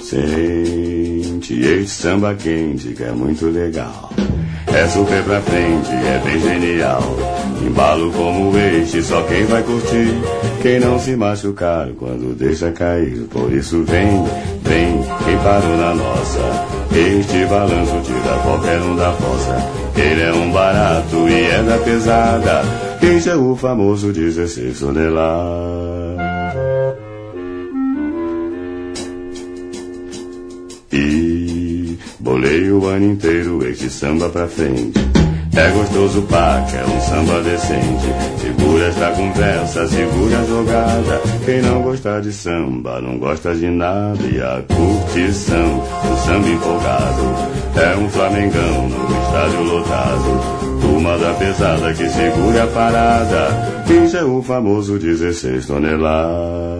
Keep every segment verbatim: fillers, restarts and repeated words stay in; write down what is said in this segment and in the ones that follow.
Sente este samba quente que é muito legal. É super pra frente, é bem genial. Embalo como este, só quem vai curtir. Quem não se machucar quando deixa cair. Por isso vem, vem, quem parou na nossa. Este balanço tira qualquer um da fossa. Ele é um barato e é da pesada. Este é o famoso dezesseis toneladas. E bolei o ano inteiro este samba pra frente. É gostoso pá, que é um samba decente. Segura esta conversa, segura a jogada. Quem não gosta de samba, não gosta de nada. E a curtição, o samba empolgado. É um flamengão no estádio lotado. Turma da pesada que segura a parada. Isso é o famoso dezesseis toneladas.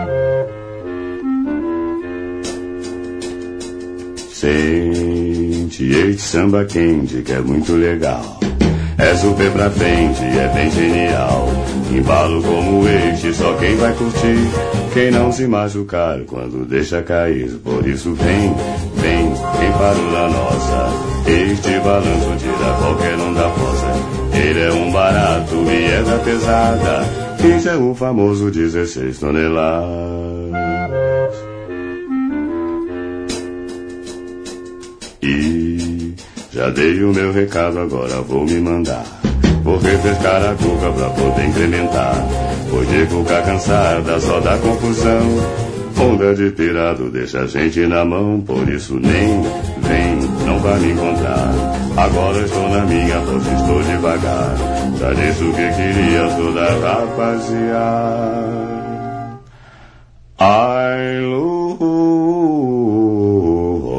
Sente este samba quente que é muito legal. É super pra frente, é bem genial. Embalo como este, só quem vai curtir. Quem não se machucar quando deixa cair. Por isso vem, vem, quem parou na nossa. Este balanço tira qualquer um da fossa. Ele é um barato e é da pesada. Este é o famoso dezesseis toneladas. E já dei o meu recado, agora vou me mandar. Vou refrescar a cuca pra poder incrementar. Pois de cuca cansada só dá confusão. Onda de pirado deixa a gente na mão. Por isso nem vem, não vai me encontrar. Agora estou na minha, pois estou devagar. Já disse o que queria toda rapaziada. Ai, Lu,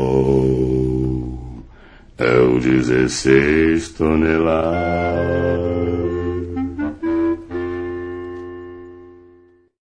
é o dezesseis toneladas.